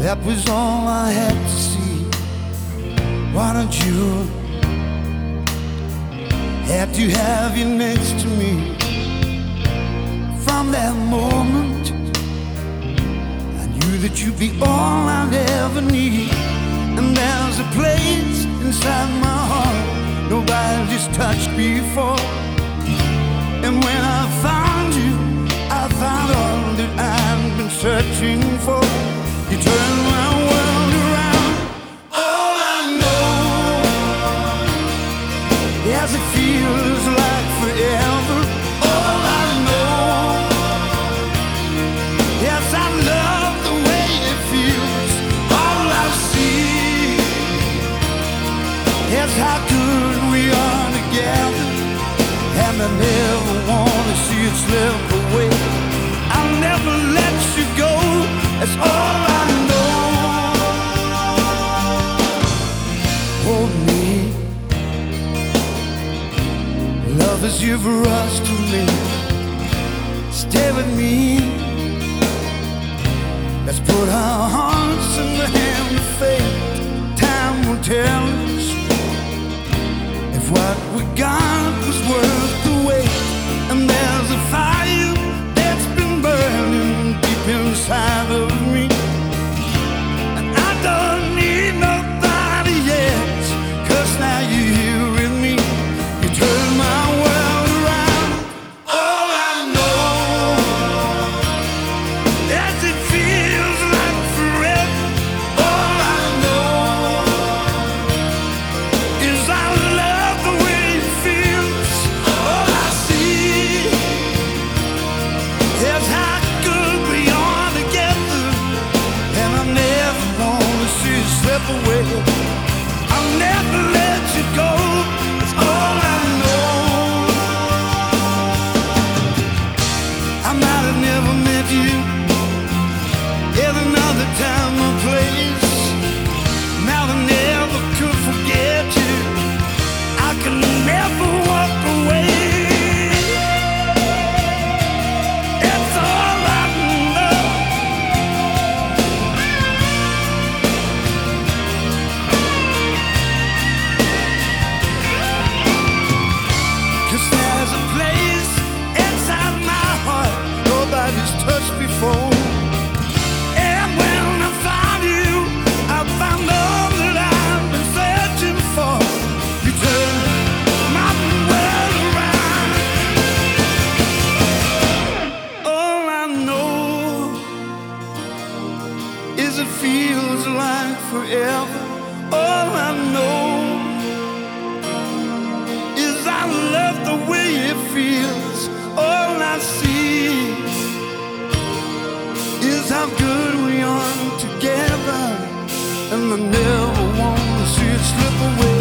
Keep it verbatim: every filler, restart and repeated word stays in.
That was all I had to see. Why don't you have to have you next to me? From that moment I knew that you'd be all I'd ever need. And there's a place inside my heart nobody just touched before. And when I found you, I found all that I've been searching for. You turned my world around. All I know, yes, it feels like forever. All I know, yes, I love the way it feels. All I see, yes, how good we are together. And I never wanna see it slip away. I'll never let you go, that's all I know. Hold me, love as you've rushed to me. Stay with me, let's put our hearts in the hand of fate. Time will tell us if what we got was worth the wait. And there's a fire that's been burning deep inside of me, and I don't need nobody else, 'cause now you're here with me. You turn my world around. All I know, yes, it feels like forever. All I know is I love the way it feels. All I see is how good we are together. And I never wanna see it slip away. I'll never let you go, it's all I know. I might have never met you in another time or place. Now I never could forget you. I can never walk away. It's all I know. 'Cause there's a place inside my heart nobody's touched before. And when I found you, I found all that I've been searching for. You turned my world around. All I know is it feels like forever. All I know is I love the way it feels. All I see is how good we are together. And I never want to see it slip away.